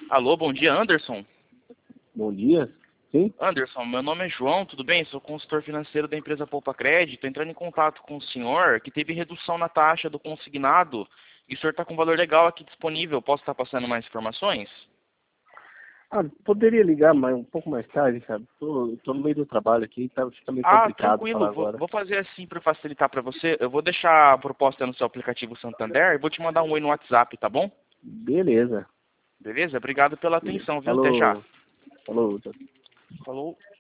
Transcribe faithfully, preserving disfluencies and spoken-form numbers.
Alô, bom dia, Anderson. Bom dia. Sim? Anderson, meu nome é João, tudo bem? Sou consultor financeiro da empresa Poupa Crédito. Estou entrando em contato com o senhor que teve redução na taxa do consignado e o senhor está com um valor legal aqui disponível. Posso estar passando mais informações? Ah, poderia ligar mais, um pouco mais tarde, sabe? Tô, tô no meio do trabalho aqui, tá, fica meio Ah, complicado tranquilo. falar Vou, agora. vou fazer assim para facilitar para você. Eu vou deixar a proposta no seu aplicativo Santander e vou te mandar um oi no WhatsApp, tá bom? Beleza. Beleza? Obrigado pela Beleza. atenção, viu? Até já. Falou. Falou. Falou.